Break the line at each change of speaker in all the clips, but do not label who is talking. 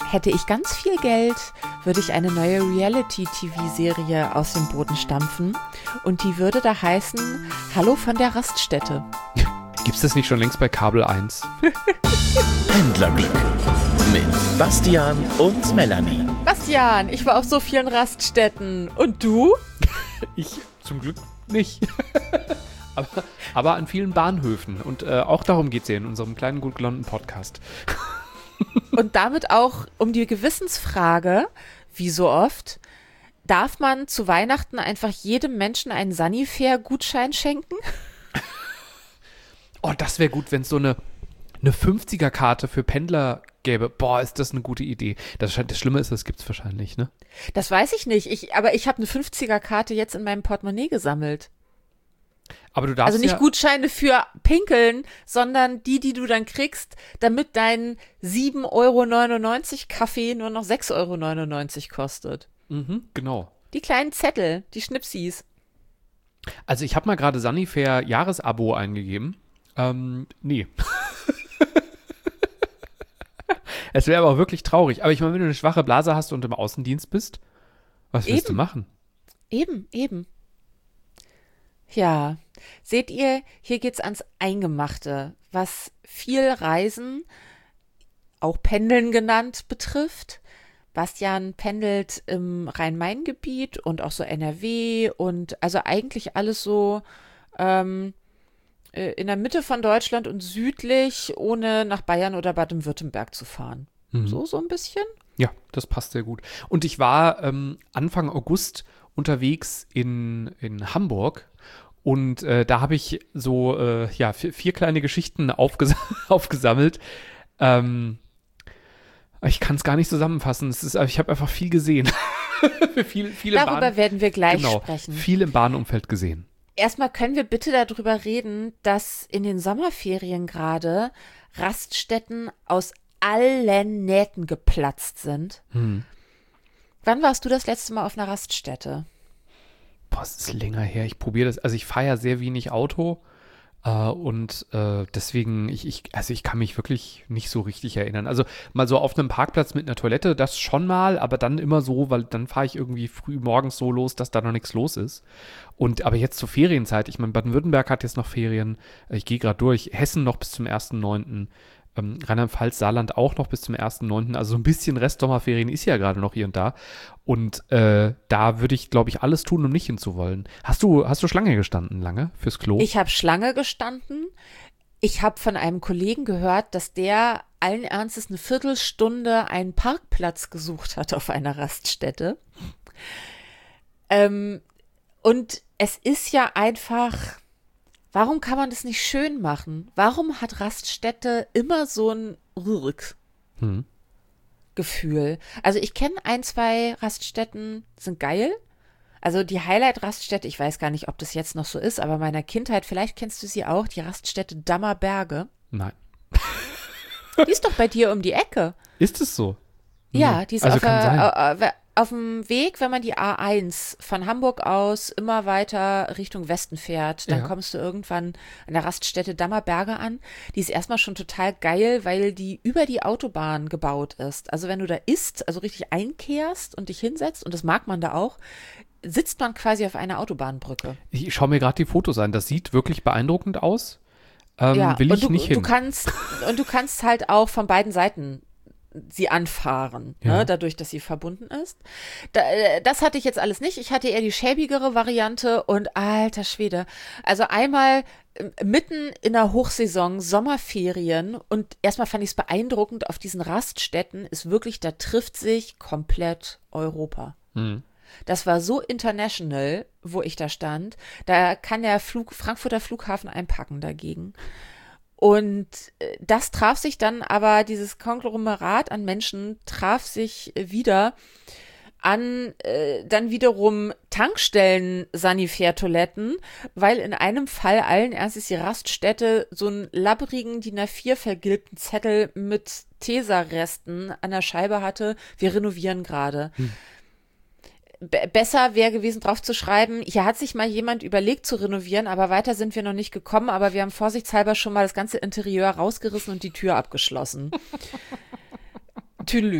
Hätte ich ganz viel Geld, würde ich eine neue Reality-TV-Serie aus dem Boden stampfen und die würde da heißen Hallo von der Raststätte.
Gibt's das nicht schon längst bei Kabel 1?
Pendlerglück mit Bastian und Melanie.
Bastian, ich war auf so vielen Raststätten. Und du?
Ich zum Glück nicht. aber an vielen Bahnhöfen. Und auch darum geht's ja in unserem kleinen, gut gelaunten Podcast.
Und damit auch um die Gewissensfrage, wie so oft, darf man zu Weihnachten einfach jedem Menschen einen Sanifair-Gutschein schenken?
Oh, das wäre gut, wenn es so eine 50er-Karte für Pendler gäbe. Boah, ist das eine gute Idee. Das Schlimme ist, das gibt's wahrscheinlich, ne?
Das weiß ich nicht. Aber ich habe eine 50er-Karte jetzt in meinem Portemonnaie gesammelt.
Aber du darfst
also nicht Gutscheine für Pinkeln, sondern die du dann kriegst, damit dein 7,99 € Kaffee nur noch 6,99 € kostet.
Mhm, genau.
Die kleinen Zettel, die Schnipsis.
Also ich habe mal gerade Sanifair Jahresabo eingegeben. Nee. Es wäre aber auch wirklich traurig. Aber ich meine, wenn du eine schwache Blase hast und im Außendienst bist, was willst du machen?
Eben. Ja, seht ihr, hier geht's ans Eingemachte, was viel Reisen, auch Pendeln genannt, betrifft. Bastian pendelt im Rhein-Main-Gebiet und auch so NRW und also eigentlich alles so in der Mitte von Deutschland und südlich, ohne nach Bayern oder Baden-Württemberg zu fahren.
Mhm.
So ein bisschen?
Ja, das passt sehr gut. Und ich war Anfang August unterwegs in Hamburg und da habe ich so 4 kleine Geschichten aufgesammelt. Ich kann es gar nicht zusammenfassen. Ich habe einfach viel gesehen.
Darüber werden wir gleich sprechen.
Viel im Bahnumfeld gesehen.
Erstmal können wir bitte darüber reden, dass in den Sommerferien gerade Raststätten aus allen Nähten geplatzt sind. Wann warst du das letzte Mal auf einer Raststätte?
Boah, es ist länger her. Ich probiere das. Also ich fahre ja sehr wenig Auto und deswegen, ich kann mich wirklich nicht so richtig erinnern. Also mal so auf einem Parkplatz mit einer Toilette, das schon mal, aber dann immer so, weil dann fahre ich irgendwie früh morgens so los, dass da noch nichts los ist. Aber jetzt zur Ferienzeit, ich meine, Baden-Württemberg hat jetzt noch Ferien, ich gehe gerade durch, Hessen noch bis zum 1.9., Rheinland-Pfalz, Saarland auch noch bis zum 1.9., also so ein bisschen Restsommerferien ist ja gerade noch hier und da. Und da würde ich, glaube ich, alles tun, um nicht hinzuwollen. Hast du Schlange gestanden lange fürs Klo?
Ich habe Schlange gestanden. Ich habe von einem Kollegen gehört, dass der allen Ernstes eine Viertelstunde einen Parkplatz gesucht hat auf einer Raststätte. Und es ist ja einfach, warum kann man das nicht schön machen? Warum hat Raststätte immer so ein Gefühl? Also ich kenne 1, 2 Raststätten, sind geil. Also die Highlight-Raststätte, ich weiß gar nicht, ob das jetzt noch so ist, aber meiner Kindheit, vielleicht kennst du sie auch, die Raststätte Dammerberge.
Nein.
Die ist doch bei dir um die Ecke.
Ist es so?
Ja, die ist
also
auf dem Weg, wenn man die A1 von Hamburg aus immer weiter Richtung Westen fährt, dann kommst du irgendwann an der Raststätte Dammerberge an. Die ist erstmal schon total geil, weil die über die Autobahn gebaut ist. Also wenn du da also richtig einkehrst und dich hinsetzt, und das mag man da auch, sitzt man quasi auf einer Autobahnbrücke.
Ich schaue mir gerade die Fotos an. Das sieht wirklich beeindruckend aus. Will ich nicht hin.
Du kannst halt auch von beiden Seiten sie anfahren, ne, dadurch, dass sie verbunden ist. Das hatte ich jetzt alles nicht. Ich hatte eher die schäbigere Variante und alter Schwede. Also einmal mitten in der Hochsaison, Sommerferien, und erstmal fand ich es beeindruckend, auf diesen Raststätten ist wirklich, da trifft sich komplett Europa. Das war so international, wo ich da stand. Da kann der Frankfurter Flughafen einpacken dagegen. Und das traf sich dann aber, dieses Konglomerat an Menschen traf sich wieder an dann wiederum Tankstellen-Sanitärtoiletten, weil in einem Fall allen Ernstes die Raststätte so einen labbrigen DIN A4 vergilbten Zettel mit Tesa-Resten an der Scheibe hatte, wir renovieren gerade. Besser wäre gewesen, drauf zu schreiben, hier hat sich mal jemand überlegt zu renovieren, aber weiter sind wir noch nicht gekommen, aber wir haben vorsichtshalber schon mal das ganze Interieur rausgerissen und die Tür abgeschlossen. Tülü.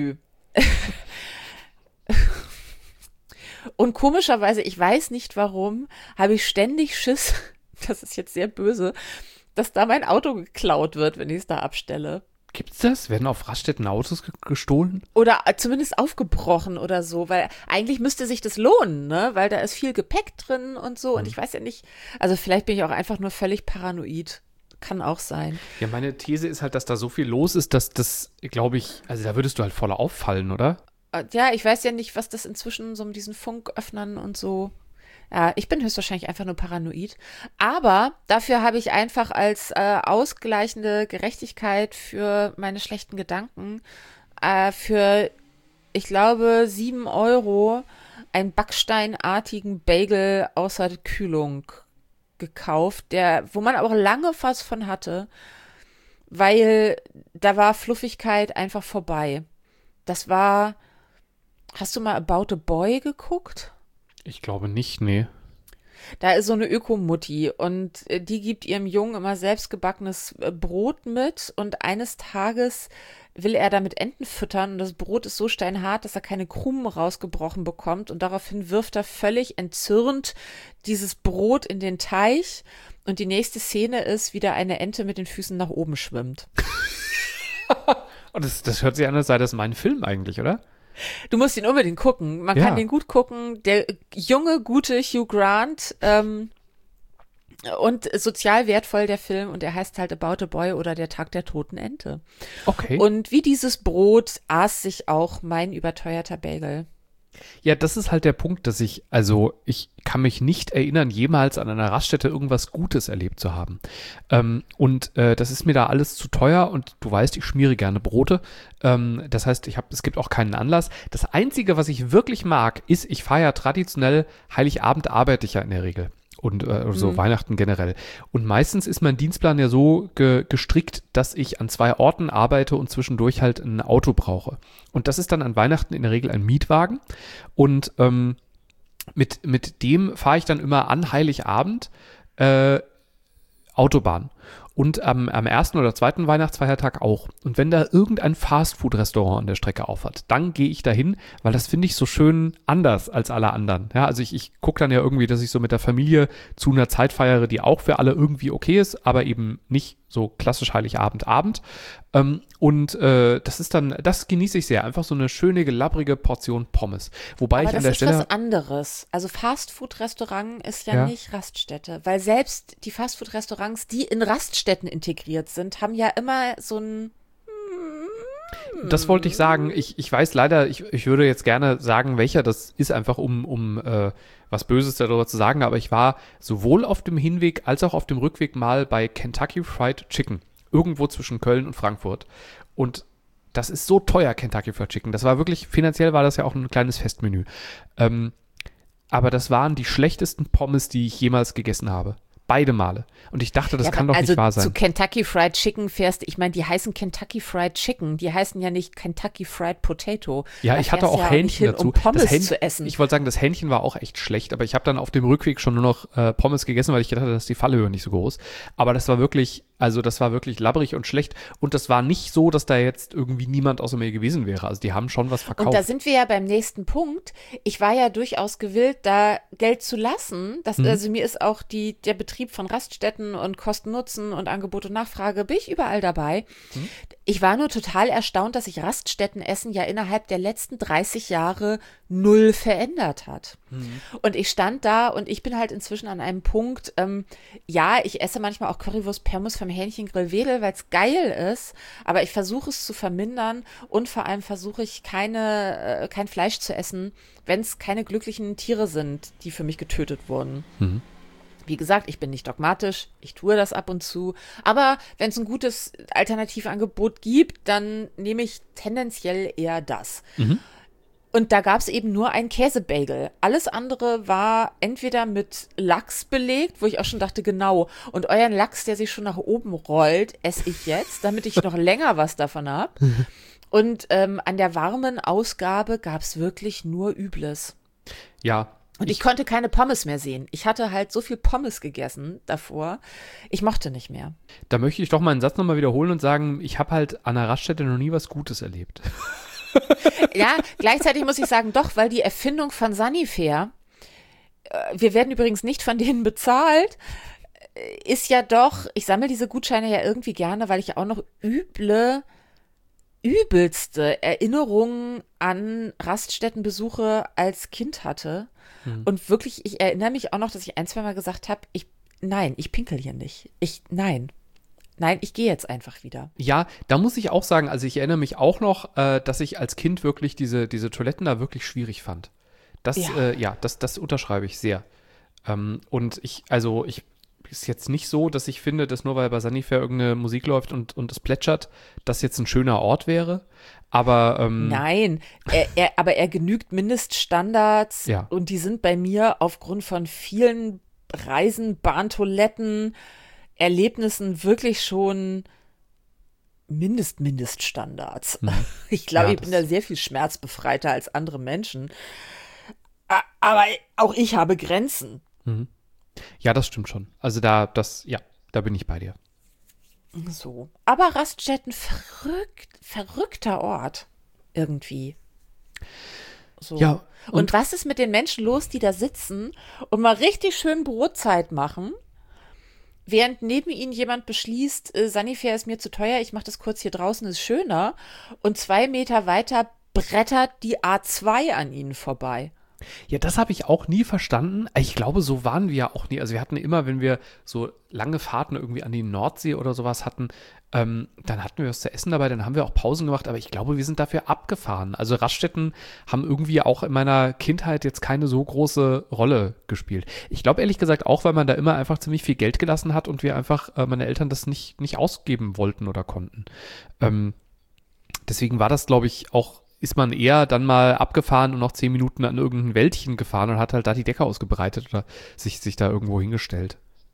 Und komischerweise, ich weiß nicht warum, habe ich ständig Schiss, das ist jetzt sehr böse, dass da mein Auto geklaut wird, wenn ich es da abstelle.
Gibt's das? Werden auf Raststätten Autos gestohlen?
Oder zumindest aufgebrochen oder so, weil eigentlich müsste sich das lohnen, ne? Weil da ist viel Gepäck drin und so. Und ich weiß ja nicht, also vielleicht bin ich auch einfach nur völlig paranoid. Kann auch sein.
Ja, meine These ist halt, dass da so viel los ist, dass das, glaube ich, also da würdest du halt voll auffallen, oder?
Ja, ich weiß ja nicht, was das inzwischen so mit diesen Funköffnern und so. Ja, ich bin höchstwahrscheinlich einfach nur paranoid. Aber dafür habe ich einfach als ausgleichende Gerechtigkeit für meine schlechten Gedanken für, ich glaube, 7 € einen backsteinartigen Bagel außer Kühlung gekauft, wo man aber auch lange was von hatte, weil da war Fluffigkeit einfach vorbei. Das war, hast du mal About a Boy geguckt?
Ich glaube nicht, nee.
Da ist so eine Ökomutti und die gibt ihrem Jungen immer selbstgebackenes Brot mit und eines Tages will er damit Enten füttern und das Brot ist so steinhart, dass er keine Krumen rausgebrochen bekommt und daraufhin wirft er völlig entzürnt dieses Brot in den Teich und die nächste Szene ist, wie da eine Ente mit den Füßen nach oben schwimmt.
Und das hört sich an, als sei das mein Film eigentlich, oder?
Du musst ihn unbedingt gucken. Man kann den gut gucken. Der junge, gute Hugh Grant und sozial wertvoll der Film und er heißt halt About a Boy oder Der Tag der toten Ente.
Okay.
Und wie dieses Brot aß sich auch mein überteuerter Bagel.
Ja, das ist halt der Punkt, dass ich kann mich nicht erinnern, jemals an einer Raststätte irgendwas Gutes erlebt zu haben. Das ist mir da alles zu teuer und du weißt, ich schmiere gerne Brote. Das heißt, es gibt auch keinen Anlass. Das Einzige, was ich wirklich mag, ist, ich feiere ja traditionell Heiligabend arbeite ich ja in der Regel. Und so Weihnachten generell. Und meistens ist mein Dienstplan ja so gestrickt, dass ich an 2 Orten arbeite und zwischendurch halt ein Auto brauche. Und das ist dann an Weihnachten in der Regel ein Mietwagen. Und mit dem fahre ich dann immer an Heiligabend Autobahn. Und am ersten oder zweiten Weihnachtsfeiertag auch. Und wenn da irgendein Fastfood-Restaurant an der Strecke aufhat, dann gehe ich dahin, weil das finde ich so schön anders als alle anderen. Ja, also ich gucke dann ja irgendwie, dass ich so mit der Familie zu einer Zeit feiere, die auch für alle irgendwie okay ist, aber eben nicht so klassisch Heiligabend. Das genieße ich sehr. Einfach so eine schöne, gelabbrige Portion Pommes. Wobei
aber
ich an der Stelle.
Das ist was anderes. Also Fastfood-Restaurant ist ja nicht Raststätte, weil selbst die Fastfood-Restaurants, die in Raststätten integriert sind, haben ja immer so ein.
Das wollte ich sagen. Ich weiß leider, ich würde jetzt gerne sagen, welcher das ist, einfach um was Böses darüber zu sagen, aber ich war sowohl auf dem Hinweg als auch auf dem Rückweg mal bei Kentucky Fried Chicken. Irgendwo zwischen Köln und Frankfurt. Und das ist so teuer, Kentucky Fried Chicken. Das war wirklich, finanziell war das ja auch ein kleines Festmenü. Aber das waren die schlechtesten Pommes, die ich jemals gegessen habe. Beide Male. Und ich dachte, das kann doch nicht wahr sein.
Zu Kentucky Fried Chicken fährst, ich meine, die heißen Kentucky Fried Chicken, die heißen ja nicht Kentucky Fried Potato.
Ja, ich hatte auch Hähnchen
hin,
dazu.
Um Pommes zu essen.
Ich wollte sagen, das Hähnchen war auch echt schlecht, aber ich habe dann auf dem Rückweg schon nur noch Pommes gegessen, weil ich gedacht hatte, dass die Fallhöhe nicht so groß. Aber das war wirklich labbrig und schlecht. Und das war nicht so, dass da jetzt irgendwie niemand außer mir gewesen wäre. Also die haben schon was verkauft.
Und da sind wir ja beim nächsten Punkt. Ich war ja durchaus gewillt, da Geld zu lassen. Also mir ist auch der Betrieb von Raststätten und Kosten-Nutzen und Angebot und Nachfrage, bin ich überall dabei. Ich war nur total erstaunt, dass sich Raststättenessen ja innerhalb der letzten 30 Jahre 0 verändert hat. Und ich stand da und ich bin halt inzwischen an einem Punkt, ich esse manchmal auch Currywurst Permus vom Hähnchengrill Wedel, weil es geil ist, aber ich versuche es zu vermindern und vor allem versuche ich kein Fleisch zu essen, wenn es keine glücklichen Tiere sind, die für mich getötet wurden. Wie gesagt, ich bin nicht dogmatisch, ich tue das ab und zu, aber wenn es ein gutes Alternativangebot gibt, dann nehme ich tendenziell eher das. Und da gab es eben nur einen Käsebagel. Alles andere war entweder mit Lachs belegt, wo ich auch schon dachte, genau, und euren Lachs, der sich schon nach oben rollt, esse ich jetzt, damit ich noch länger was davon habe. Und an der warmen Ausgabe gab es wirklich nur Übles.
Ja.
Und ich konnte keine Pommes mehr sehen. Ich hatte halt so viel Pommes gegessen davor. Ich mochte nicht mehr.
Da möchte ich doch meinen Satz nochmal wiederholen und sagen, ich habe halt an der Raststätte noch nie was Gutes erlebt.
Ja, gleichzeitig muss ich sagen, doch, weil die Erfindung von Sanifair, wir werden übrigens nicht von denen bezahlt, ist ja doch, ich sammle diese Gutscheine ja irgendwie gerne, weil ich auch noch übelste Erinnerungen an Raststättenbesuche als Kind hatte. Und wirklich, ich erinnere mich auch noch, dass ich 1-2 Mal gesagt habe, nein, ich pinkel hier nicht. Nein, ich gehe jetzt einfach wieder.
Ja, da muss ich auch sagen, also ich erinnere mich auch noch, dass ich als Kind wirklich diese Toiletten da wirklich schwierig fand. Das unterschreibe ich sehr. Und ich ist jetzt nicht so, dass ich finde, dass nur weil bei Sanifair irgendeine Musik läuft und es plätschert, das jetzt ein schöner Ort wäre. Aber
nein, aber er genügt Mindeststandards und die sind bei mir aufgrund von vielen Reisen, Bahntoiletten, Erlebnissen wirklich schon Mindeststandards. Ich glaube, ich bin da sehr viel schmerzbefreiter als andere Menschen. Aber auch ich habe Grenzen.
Ja, das stimmt schon. Also da bin ich bei dir.
So. Aber Raststätten, verrückter Ort. Irgendwie. So.
Ja.
Und was ist mit den Menschen los, die da sitzen und mal richtig schön Brotzeit machen, während neben ihnen jemand beschließt, Sanifair ist mir zu teuer, ich mache das kurz hier draußen, ist schöner. Und 2 Meter weiter brettert die A2 an ihnen vorbei.
Ja, das habe ich auch nie verstanden. Ich glaube, so waren wir ja auch nie. Also wir hatten immer, wenn wir so lange Fahrten irgendwie an die Nordsee oder sowas hatten, dann hatten wir was zu essen dabei, dann haben wir auch Pausen gemacht, aber ich glaube, wir sind dafür abgefahren. Also Raststätten haben irgendwie auch in meiner Kindheit jetzt keine so große Rolle gespielt. Ich glaube ehrlich gesagt auch, weil man da immer einfach ziemlich viel Geld gelassen hat und wir einfach, meine Eltern das nicht ausgeben wollten oder konnten. Deswegen war das, glaube ich, auch ist man eher dann mal abgefahren und noch 10 Minuten an irgendein Wäldchen gefahren und hat halt da die Decke ausgebreitet oder sich da irgendwo hingestellt.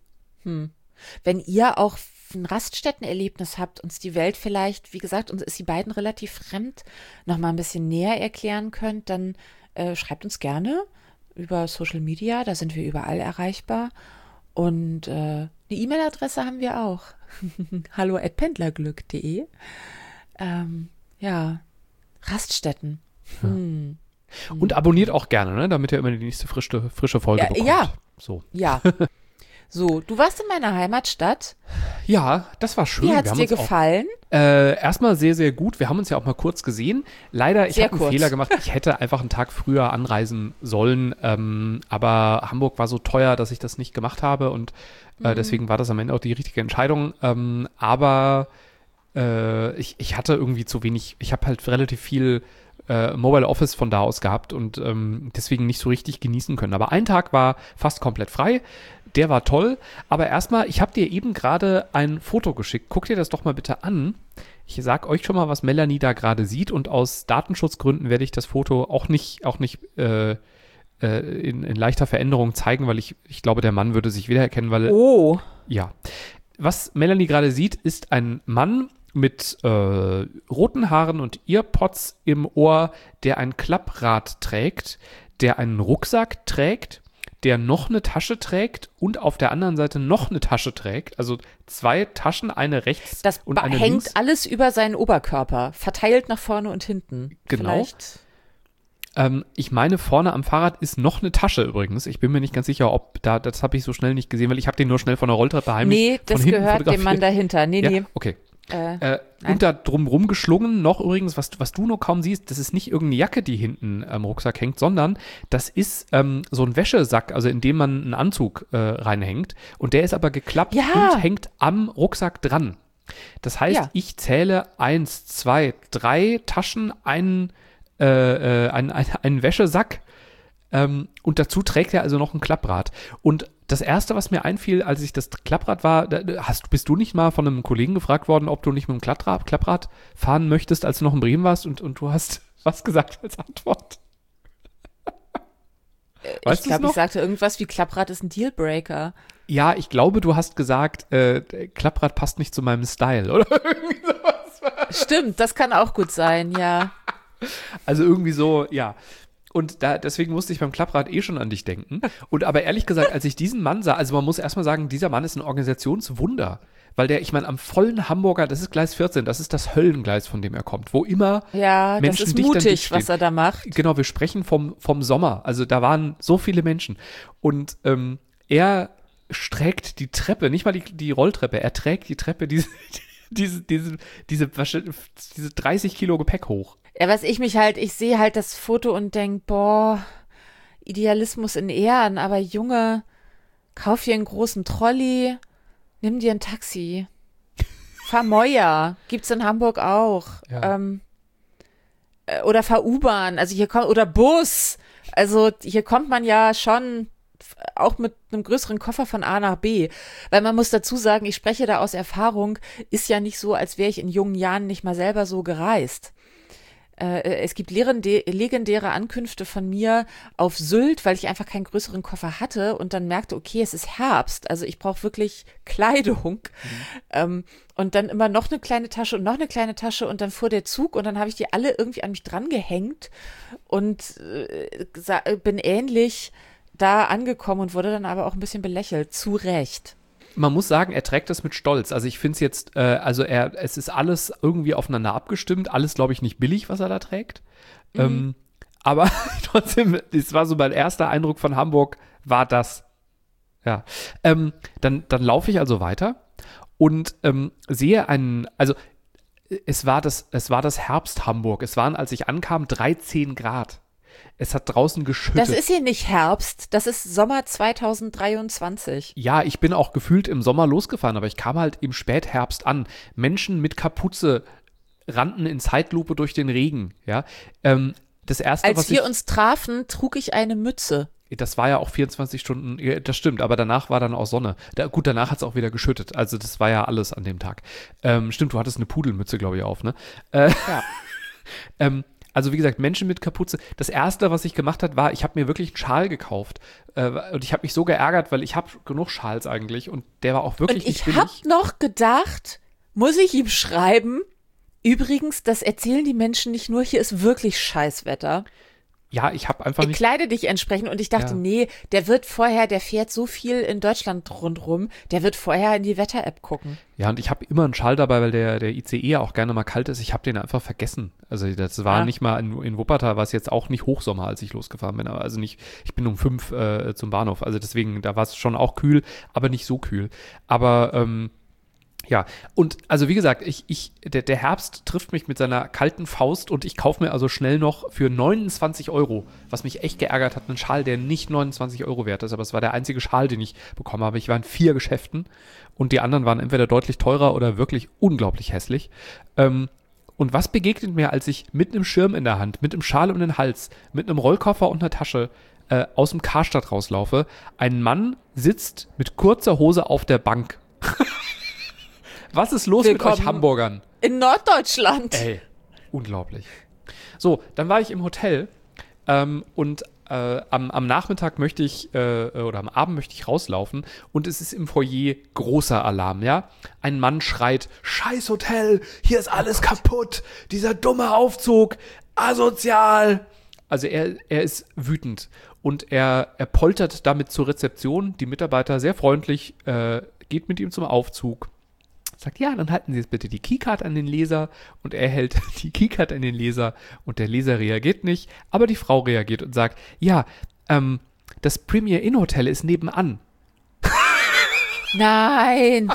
Wenn ihr auch ein Raststättenerlebnis habt, uns die Welt vielleicht, wie gesagt, uns ist die beiden relativ fremd, noch mal ein bisschen näher erklären könnt, dann schreibt uns gerne über Social Media, da sind wir überall erreichbar. Und eine E-Mail-Adresse haben wir auch. hallo@pendlerglück.de. Raststätten.
Und abonniert auch gerne, ne? Damit ihr immer die nächste frische Folge bekommt.
Ja.
So.
Ja. So, du warst in meiner Heimatstadt.
Ja, das war schön.
Wie hat es dir gefallen?
Erstmal sehr, sehr gut. Wir haben uns ja auch mal kurz gesehen. Leider, ich habe einen Fehler gemacht. Ich hätte einfach einen Tag früher anreisen sollen. Aber Hamburg war so teuer, dass ich das nicht gemacht habe. Und deswegen war das am Ende auch die richtige Entscheidung. Aber ich hatte irgendwie zu wenig. Ich habe halt relativ viel Mobile Office von da aus gehabt und deswegen nicht so richtig genießen können. Aber ein Tag war fast komplett frei. Der war toll. Aber erstmal, ich habe dir eben gerade ein Foto geschickt. Guck dir das doch mal bitte an. Ich sag euch schon mal, was Melanie da gerade sieht. Und aus Datenschutzgründen werde ich das Foto auch nicht in leichter Veränderung zeigen, weil ich glaube, der Mann würde sich wiedererkennen, weil ja. Was Melanie gerade sieht, ist ein Mann mit roten Haaren und Earpods im Ohr, der ein Klapprad trägt, der einen Rucksack trägt, der noch eine Tasche trägt und auf der anderen Seite noch eine Tasche trägt. Also 2 Taschen, eine rechts und eine links.
Das hängt alles über seinen Oberkörper, verteilt nach vorne und hinten.
Genau. Ich meine, vorne am Fahrrad ist noch eine Tasche übrigens. Ich bin mir nicht ganz sicher, ob das habe ich so schnell nicht gesehen, weil ich habe den nur schnell von der Rolltreppe heimlich
von hinten gehört dem Mann dahinter. Nee.
Okay. Und da drumrum geschlungen noch übrigens, was du nur kaum siehst, das ist nicht irgendeine Jacke, die hinten am Rucksack hängt, sondern das ist so ein Wäschesack, also in dem man einen Anzug reinhängt. Und der ist aber geklappt und hängt am Rucksack dran. Das heißt, ich zähle 1, 2, 3 Taschen, einen Wäschesack und dazu trägt er also noch ein Klapprad. Und das Erste, was mir einfiel, als ich das Klapprad war, bist du nicht mal von einem Kollegen gefragt worden, ob du nicht mit dem Klapprad fahren möchtest, als du noch in Bremen warst und du hast was gesagt als Antwort?
Ich glaube, ich sagte irgendwas wie Klapprad ist ein Dealbreaker.
Ja, ich glaube, du hast gesagt, Klapprad passt nicht zu meinem Style, oder irgendwie sowas.
Stimmt, das kann auch gut sein, ja.
Also irgendwie so, ja. Und deswegen musste ich beim Klapprad schon an dich denken. Und aber ehrlich gesagt, als ich diesen Mann sah, also man muss erstmal sagen, dieser Mann ist ein Organisationswunder. Weil ich meine, am vollen Hamburger, das ist Gleis 14, das ist das Höllengleis, von dem er kommt, wo immer
Ja,
Menschen
das ist
dicht an dicht
mutig,
stehen.
was er da macht.
Genau, wir sprechen vom Sommer. Also da waren so viele Menschen. Und er trägt die Treppe, nicht mal die Rolltreppe, er trägt die Treppe, diese 30 Kilo Gepäck hoch.
Ja, ich sehe halt das Foto und denke, boah, Idealismus in Ehren, aber Junge, kauf dir einen großen Trolley, nimm dir ein Taxi. Fahr Moja, gibt's in Hamburg auch.
Ja.
Oder fahr U-Bahn, oder Bus. Also hier kommt man ja schon auch mit einem größeren Koffer von A nach B. Weil man muss dazu sagen, ich spreche da aus Erfahrung, ist ja nicht so, als wäre ich in jungen Jahren nicht mal selber so gereist. Es gibt legendäre Ankünfte von mir auf Sylt, weil ich einfach keinen größeren Koffer hatte und dann merkte, okay, es ist Herbst, also ich brauche wirklich Kleidung. Und dann immer noch eine kleine Tasche und noch eine kleine Tasche und dann fuhr der Zug und dann habe ich die alle irgendwie an mich dran gehängt und bin ähnlich da angekommen und wurde dann aber auch ein bisschen belächelt. Zu Recht.
Man muss sagen, er trägt das mit Stolz. Also ich finde es jetzt, es ist alles irgendwie aufeinander abgestimmt. Alles, glaube ich, nicht billig, was er da trägt. Aber trotzdem, das war so mein erster Eindruck von Hamburg, war das. Ja. Dann laufe ich also weiter und sehe es war das Herbst Hamburg. Es waren, als ich ankam, 13 Grad. Es hat draußen geschüttet.
Das ist hier nicht Herbst, das ist Sommer 2023.
Ja, ich bin auch gefühlt im Sommer losgefahren, aber ich kam halt im Spätherbst an. Menschen mit Kapuze rannten in Zeitlupe durch den Regen. Ja, das erste,
Als wir uns trafen, trug ich eine Mütze.
Das war ja auch 24 Stunden, das stimmt, aber danach war dann auch Sonne. Gut, danach hat es auch wieder geschüttet. Also das war ja alles an dem Tag. Stimmt, du hattest eine Pudelmütze, glaube ich, auf, ne?
Ja.
Also wie gesagt, Menschen mit Kapuze. Das Erste, was ich gemacht habe, war, ich habe mir wirklich einen Schal gekauft. Und ich habe mich so geärgert, weil ich habe genug Schals eigentlich. Und der war auch wirklich nicht billig.
Und ich habe noch gedacht, muss ich ihm schreiben? Übrigens, das erzählen die Menschen nicht nur, hier ist wirklich Scheißwetter.
Ja, ich habe einfach nicht.
Kleide dich entsprechend und ich dachte, nee, der fährt so viel in Deutschland rundrum, der wird vorher in die Wetter-App gucken.
Ja, und ich habe immer einen Schal dabei, weil der ICE auch gerne mal kalt ist. Ich habe den einfach vergessen. Also das war nicht mal in Wuppertal, war es jetzt auch nicht Hochsommer, als ich losgefahren bin. Also nicht, ich bin um 5 zum Bahnhof. Also deswegen, da war es schon auch kühl, aber nicht so kühl. Aber ja, und also wie gesagt, der Herbst trifft mich mit seiner kalten Faust und ich kaufe mir also schnell noch für 29 €, was mich echt geärgert hat, einen Schal, der nicht 29 € wert ist, aber es war der einzige Schal, den ich bekommen habe. Ich war in 4 Geschäften und die anderen waren entweder deutlich teurer oder wirklich unglaublich hässlich. Und was begegnet mir, als ich mit einem Schirm in der Hand, mit einem Schal um den Hals, mit einem Rollkoffer und einer Tasche aus dem Karstadt rauslaufe? Ein Mann sitzt mit kurzer Hose auf der Bank. Was ist los mit euch Hamburgern?
In Norddeutschland.
Ey, unglaublich. So, dann war ich im Hotel und am Nachmittag möchte ich, oder am Abend möchte ich rauslaufen und es ist im Foyer großer Alarm, ja? Ein Mann schreit, Scheiß Hotel, hier ist alles kaputt, dieser dumme Aufzug, asozial. Also er ist wütend und er poltert damit zur Rezeption, die Mitarbeiter sehr freundlich, geht mit ihm zum Aufzug. Sagt, ja, dann halten Sie jetzt bitte die Keycard an den Leser und er hält die Keycard an den Leser und der Leser reagiert nicht, aber die Frau reagiert und sagt, ja, das Premier Inn Hotel ist nebenan.
Nein.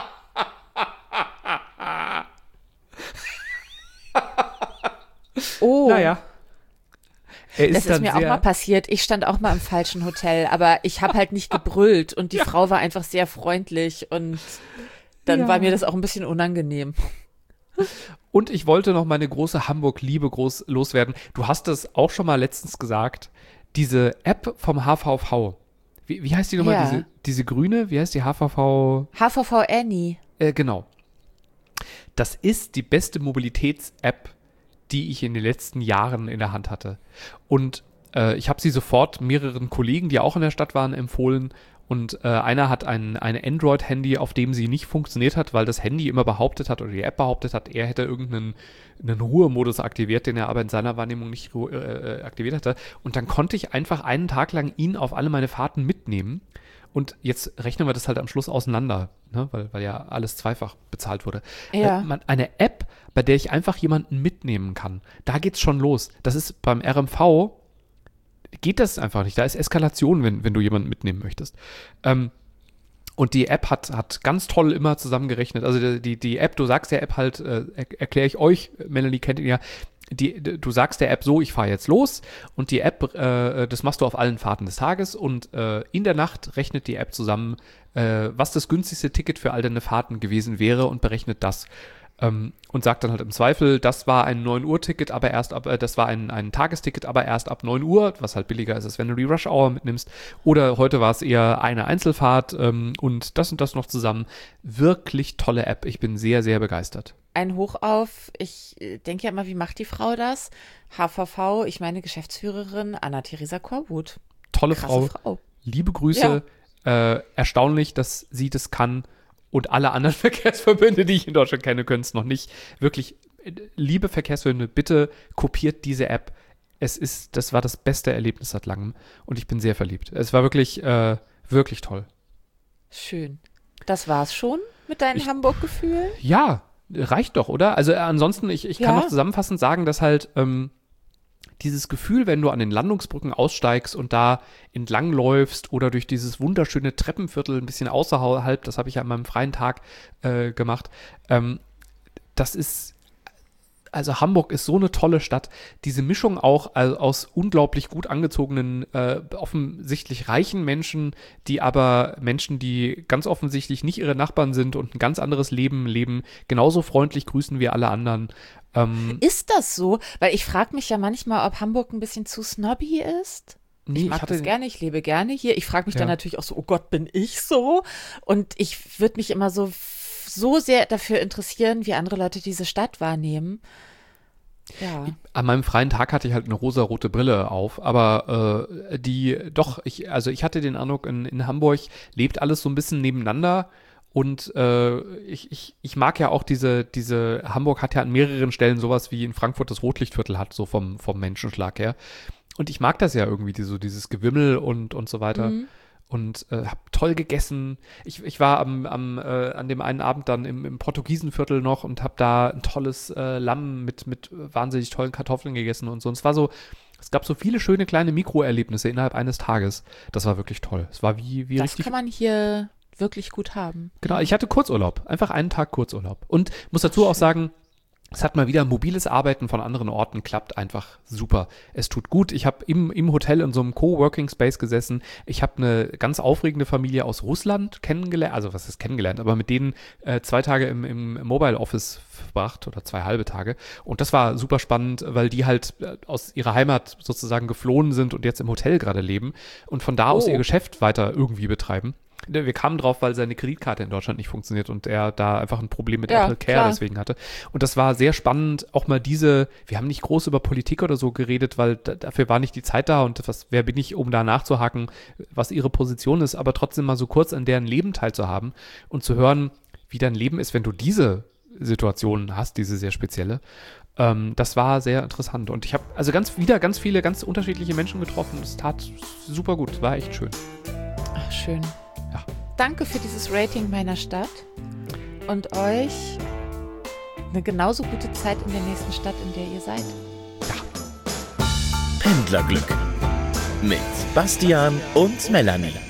Oh.
Naja.
Das ist mir auch mal passiert. Ich stand auch mal im falschen Hotel, aber ich habe halt nicht gebrüllt und die Frau war einfach sehr freundlich und dann war mir das auch ein bisschen unangenehm.
Und ich wollte noch meine große Hamburg-Liebe groß loswerden. Du hast das auch schon mal letztens gesagt. Diese App vom HVV. Wie heißt die nochmal?
Ja.
Diese grüne? Wie heißt die HVV?
HVV Annie.
Genau. Das ist die beste Mobilitäts-App, die ich in den letzten Jahren in der Hand hatte. Und ich habe sie sofort mehreren Kollegen, die auch in der Stadt waren, empfohlen. Und einer hat ein Android-Handy, auf dem sie nicht funktioniert hat, weil das Handy immer behauptet hat oder die App behauptet hat, er hätte irgendeinen Ruhemodus aktiviert, den er aber in seiner Wahrnehmung nicht aktiviert hatte. Und dann konnte ich einfach einen Tag lang ihn auf alle meine Fahrten mitnehmen. Und jetzt rechnen wir das halt am Schluss auseinander, ne? Weil ja alles zweifach bezahlt wurde.
Ja.
Eine App, bei der ich einfach jemanden mitnehmen kann, da geht's schon los. Das ist beim RMV, geht das einfach nicht. Da ist Eskalation, wenn du jemanden mitnehmen möchtest. Und die App hat ganz toll immer zusammengerechnet. Also die App, du sagst der App halt, erkläre ich euch, Melanie kennt ihn ja, du sagst der App so, ich fahre jetzt los und die App, das machst du auf allen Fahrten des Tages und in der Nacht rechnet die App zusammen, was das günstigste Ticket für all deine Fahrten gewesen wäre und berechnet das. Und sagt dann halt im Zweifel, das war ein 9-Uhr-Ticket, aber das war ein Tagesticket, aber erst ab 9 Uhr, was halt billiger ist, als wenn du die Rush Hour mitnimmst. Oder heute war es eher eine Einzelfahrt und das noch zusammen. Wirklich tolle App. Ich bin sehr, sehr begeistert.
Ein Hoch auf, ich denke ja immer, wie macht die Frau das? HVV, ich meine Geschäftsführerin Anna-Theresa Korbuth.
Tolle
Frau.
Liebe Grüße. Ja. Erstaunlich, dass sie das kann. Und alle anderen Verkehrsverbünde, die ich in Deutschland kenne, können es noch nicht. Wirklich, liebe Verkehrsverbünde, bitte kopiert diese App. Das war das beste Erlebnis seit langem. Und ich bin sehr verliebt. Es war wirklich, wirklich toll.
Schön. Das war's schon mit deinen Hamburg-Gefühlen?
Ja, reicht doch, oder? Also ansonsten, ich kann noch zusammenfassend sagen, dass halt dieses Gefühl, wenn du an den Landungsbrücken aussteigst und da entlangläufst oder durch dieses wunderschöne Treppenviertel ein bisschen außerhalb, das habe ich ja an meinem freien Tag gemacht, das ist, also Hamburg ist so eine tolle Stadt. Diese Mischung auch aus unglaublich gut angezogenen, offensichtlich reichen Menschen, die ganz offensichtlich nicht ihre Nachbarn sind und ein ganz anderes Leben leben, genauso freundlich grüßen wie alle anderen.
Ist das so? Weil ich frage mich ja manchmal, ob Hamburg ein bisschen zu snobby ist.
Nee,
ich mag das gerne, ich lebe gerne hier. Ich frage mich dann natürlich auch so, oh Gott, bin ich so? Und ich würde mich immer so sehr dafür interessieren, wie andere Leute diese Stadt wahrnehmen. Ja.
An meinem freien Tag hatte ich halt eine rosarote Brille auf, aber ich hatte den Eindruck, in Hamburg lebt alles so ein bisschen nebeneinander. Und ich mag ja auch diese Hamburg hat ja an mehreren Stellen sowas wie in Frankfurt das Rotlichtviertel hat, so vom Menschenschlag her. Und ich mag das ja irgendwie, dieses Gewimmel und so weiter. Mhm. Und habe toll gegessen. Ich war an dem einen Abend dann im Portugiesenviertel noch und habe da ein tolles Lamm mit wahnsinnig tollen Kartoffeln gegessen und so. Und es gab so viele schöne kleine Mikroerlebnisse innerhalb eines Tages. Das war wirklich toll. Es war wie
das
richtig.
Kann man hier wirklich gut haben.
Genau, ich hatte Kurzurlaub. Einfach einen Tag Kurzurlaub. Und muss dazu auch sagen, es hat mal wieder mobiles Arbeiten von anderen Orten, klappt einfach super. Es tut gut. Ich habe im Hotel in so einem Coworking Space gesessen. Ich habe eine ganz aufregende Familie aus Russland kennengelernt. Also was ist kennengelernt? Aber mit denen 2 Tage im Mobile Office verbracht oder 2 halbe Tage. Und das war super spannend, weil die halt aus ihrer Heimat sozusagen geflohen sind und jetzt im Hotel gerade leben und von da aus ihr Geschäft weiter irgendwie betreiben. Wir kamen drauf, weil seine Kreditkarte in Deutschland nicht funktioniert und er da einfach ein Problem mit Apple Care deswegen hatte. Und das war sehr spannend, auch mal wir haben nicht groß über Politik oder so geredet, weil dafür war nicht die Zeit da und wer bin ich, um da nachzuhaken, was ihre Position ist, aber trotzdem mal so kurz an deren Leben teilzuhaben und zu hören, wie dein Leben ist, wenn du diese Situation hast, diese sehr spezielle. Das war sehr interessant und ich habe also ganz viele ganz unterschiedliche Menschen getroffen. Es tat super gut, war echt schön.
Ach, schön.
Ja.
Danke für dieses Rating meiner Stadt und euch eine genauso gute Zeit in der nächsten Stadt, in der ihr seid.
Ja. Pendlerglück mit Bastian und Melanie.